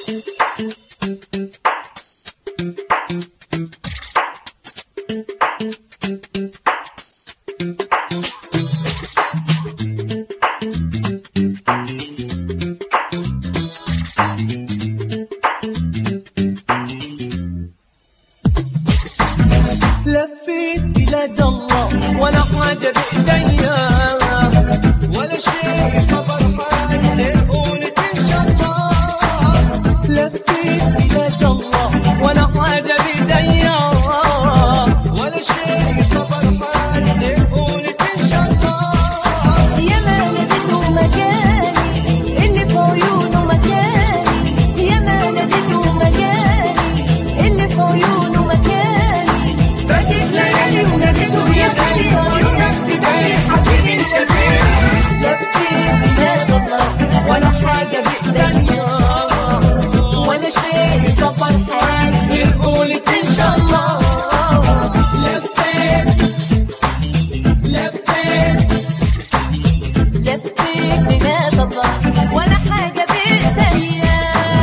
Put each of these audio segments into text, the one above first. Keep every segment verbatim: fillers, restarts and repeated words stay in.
لفيت بلاد الله ولا حاجة بإيديا ولا شيء صبر حالي قولت إن شاء الله. لفيت بلاد الله ولا حاجة بإيديا ولا شيء صبر حالي قولت إن شاء الله. يا ما ناديته مكاني اللي في عيونه مكاني، يا ما ناديته مكاني اللي في عيونه مكاني. فاتت ليالي وناديته يا غالي عيونك تبين حبيبي انت فين. لفيت بلاد الله ولا حاجة بإيديا ولا شيء صبر حالي قولت إن شاء الله. لفيت لفيت لفيت بلاد الله ولا حاجة بإيديا.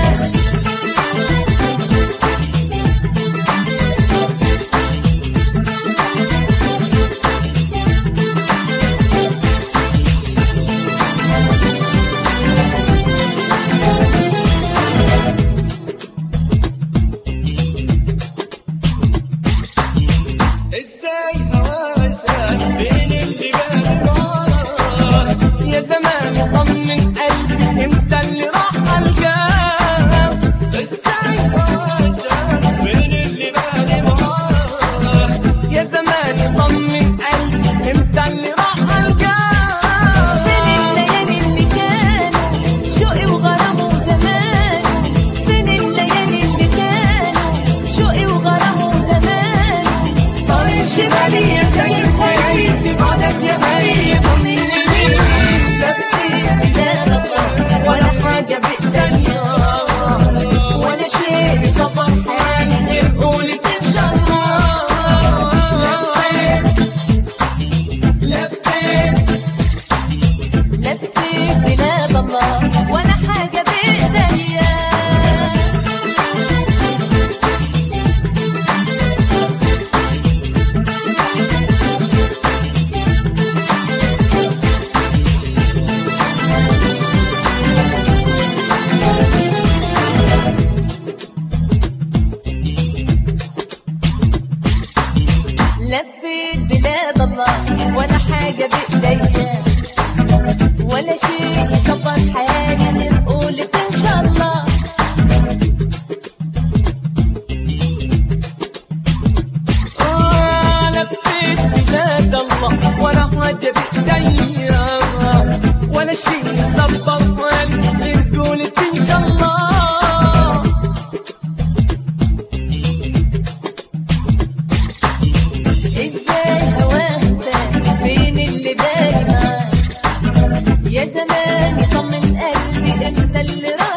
ازاي هواسك بين الجبال راس يا زمان طمن قلبي انت اللي راح الجاه. ازاي هواسك بين الجبال راس يا زمان طمن قلبي انت اللي راح الجاه. فين الليالي اللي كانوا شوقي وغرامه زمانه، فين الليالي اللي كانوا شوقي وغرامه زمانه. طريق شمالي يا سيد خيالي في بعدك يا غالي طمني بيه. لفيت بلاد الله ولا حاجة بإيديا ولا شيء صبر حالي قولت إن شاء الله. لفيت لفيت لفيت بلاد الله ولا حاجة بإيديا. لفيت بلاد الله ولا حاجة بإيديا ولا شيء يصبر حالي غير قولت إن شاء الله. آه لفيت بلاد الله ولا حاجة بإيديا ولا شيء صبر حالي غير قولت إن شاء الله. ازاي هواسك فين اللي باقي معاك، يا زمان يطمن قلبي انت اللي راح